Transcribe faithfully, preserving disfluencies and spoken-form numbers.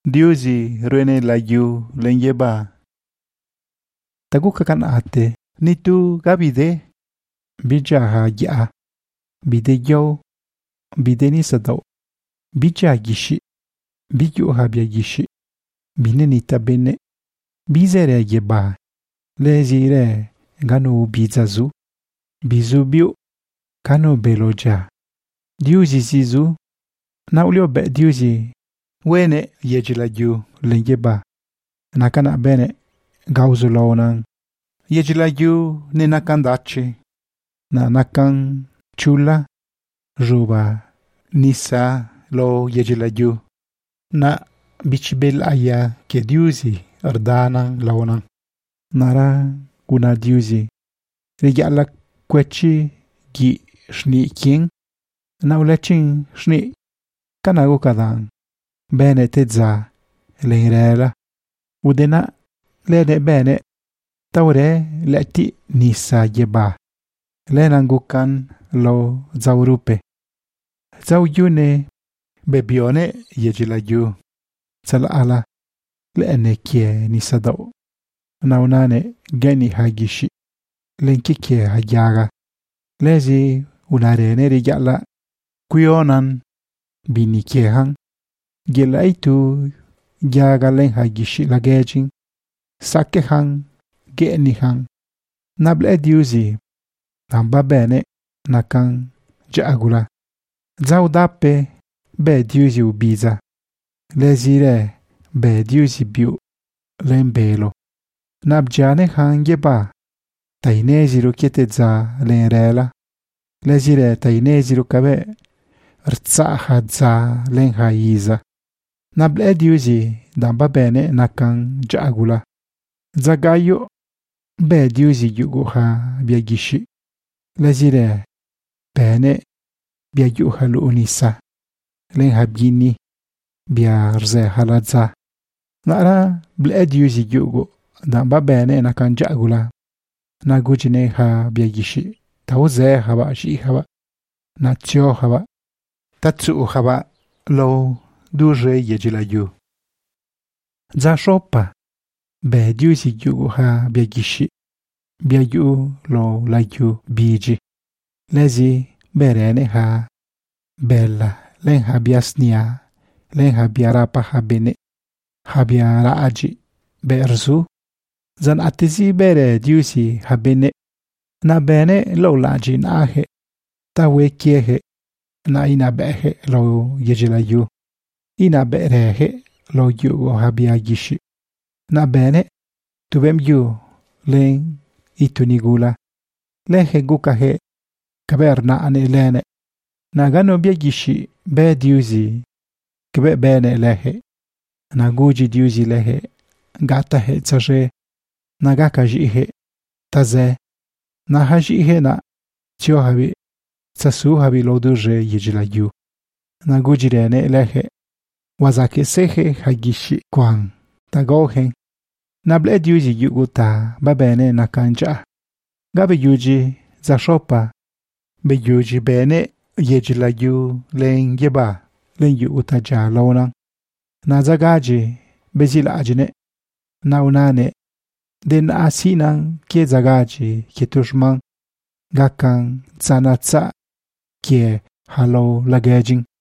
Diusi ruene layu lenyeba. Taguka kan ate nitu gabide bijaha ya bide yo bide ni sadaw bija gishi biyu habya gishi bineni tabene bizere yeba lezire ganu bizazu bizubiu kano beloja diusi sizu naulio be diusi wene yejilayu lenyeba nakana bene gauzulaunan yejilayu ne nakandachi na nakan chula ruba nisa lo yejilayu na bichibel aya ke diusi ardanan launan nara kuna diusi riyala kwechi gi shni king na ulachin shni kanago kadan bene tezza lenrela udena lene bene tawre leti nisa yeba lenangukan lo zawrupe zawyune bebione yejilayu salala lene kie nisadaw naunane geni hagishi lenkike hajaga lezi unarene rigala kuyonan binikehan gelaitu jaga len hagishi lagejin sakehan genihan nable diusi namba bene nakan jagula zawdape be diusi ubiza lezire be diusi biu lembelo nabjane hangeba taineziro kieteza lenrela lezire taineziro kabe rtsaha za lenhaiza nable diusi damba bene nakan jagula zagayo be diusi yuguha biagishi lezire bene biaguha luunisa lenhabgini biarze haladza nara ble diusi yugu damba bene nakan jagula nagujine ha biagishi tawze haba shi haba natio haba tatsu haba lo duje yejilayu za shopa be diusi yugu ha biagishi biayu lo layu biji lezi berene ha bella len habiasnia len habiarapa habene habiara aji berzu zan atizi bere diusi habene na bene lo laji nahe tawe kiehe na ina behe lo yejilayu ina berehe lo yugo habiagishi na bene tubem yu len itunigula lehe gukahe kaberna ane lene nagano biagishi be diusi kbe bene lehe naguji diusi lehe gata he tsaje nagaka jihe taze nahajihe na tiohabi tsasuhabi loduje yejilayu nagujirene lehe wazake sehe hagishi kwan tagohen nable diusi yuguta babene nakanja gabe yuji za shopa be yuji bene yejilayu len yeba len yuguta jalona na zagaji bezila ajine na unane den asinan kie zagaji kitushman gakan zanatsa kie halo lagejin